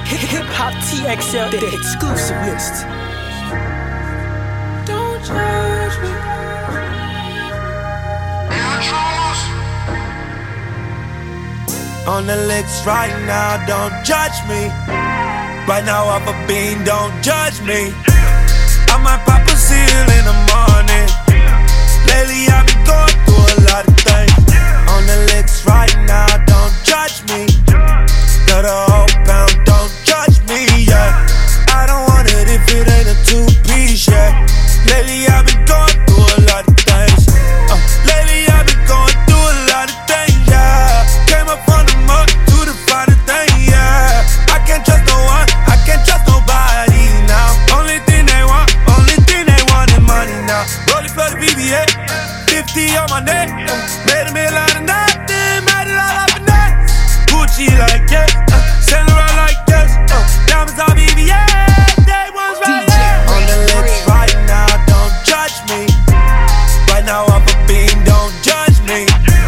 Hip Hop TXL, the exclusive list. Don't judge me. On the licks right now, don't judge me. Right now off a bean, don't judge me. I might pop a seal in the morning. Lately I've been going through a lot of things. On the licks right now, don't judge me. Got a whole pound, don't judge me, yeah. I don't want it if it ain't a two-piece, yeah. Lately I've been going through a lot of things. Lately I've been going through a lot of things, yeah. Came up from the mud to the finer thing, yeah. I can't trust no one, I can't trust nobody now. Only thing they want is money now. Rolling for the BBA, 50 on my neck. Made a meal out of nothing, made it all up in that. Gucci like yes, Saint Laurent like yes, diamonds on BBA, day one's right there. On the lips right now, don't judge me. Right now off a beam, don't judge me.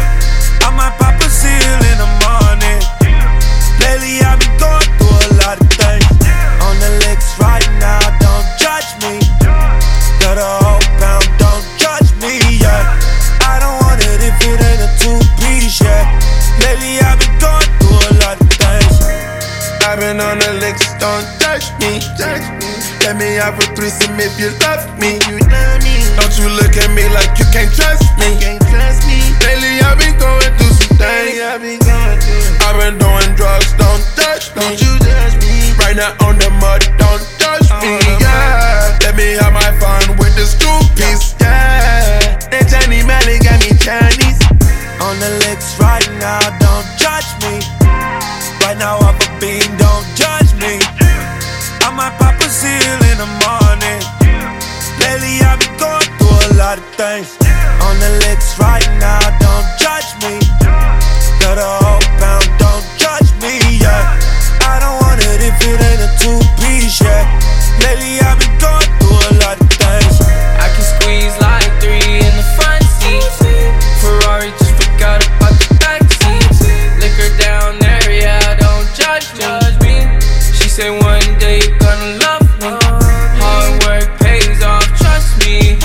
I might pop a seal in the morning. Lately I've been going through a lot of things. On the lips right now, don't judge me. Got a whole pound, don't judge me, yeah. I don't want it if it ain't a two-piece, yeah. Lately I've been going through a lot of things. I've been on the licks, don't judge me. Let me have a threesome if you love me. Don't you look at me like you can't trust me. Lately I've been going through some things. I've been doing drugs, don't judge me. Right now on the mud, don't judge me, yeah. Let me have my fun with the screw piece, yeah. That Johnny Melly got me Chinese. On the licks right now, don't judge me. Right now off a beam, don't judge me. I might pop a seal in the morning. Lately I've been going through a lot of things. On the licks right now, don't judge me. Got a whole pound, don't judge me, yeah. I don't want it if it ain't a two-piece, yeah. Lately I've been going through a lot of things. I can squeeze like 3 in the front seat. Ferrari just forgot about the backseat. Liquor down there, yeah, don't judge me. She said one day you're gonna love me. Hard work pays off, trust me.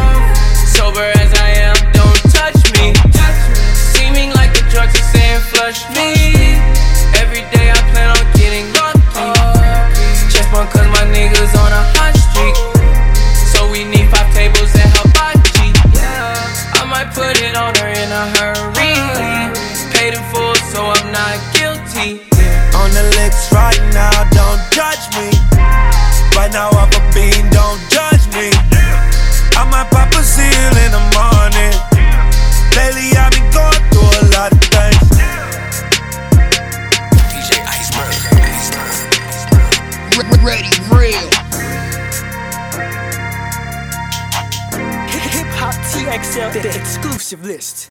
Sober as I am, don't touch me. Seeming like the drugs are saying flush me. Every day I plan on getting lucky. Chest bump cause my niggas on a hot streak. So we need 5 tables and hibachi. I might put it on her in a hurry. Paid in full so I'm not guilty. On the licks right now, don't judge me. Right now off a beam, don't judge me. I might pop a seal in the morning. Lately I've been going through a lot of things. DJ Iceberg. Ready, real. Hip Hop TXL, the exclusive list.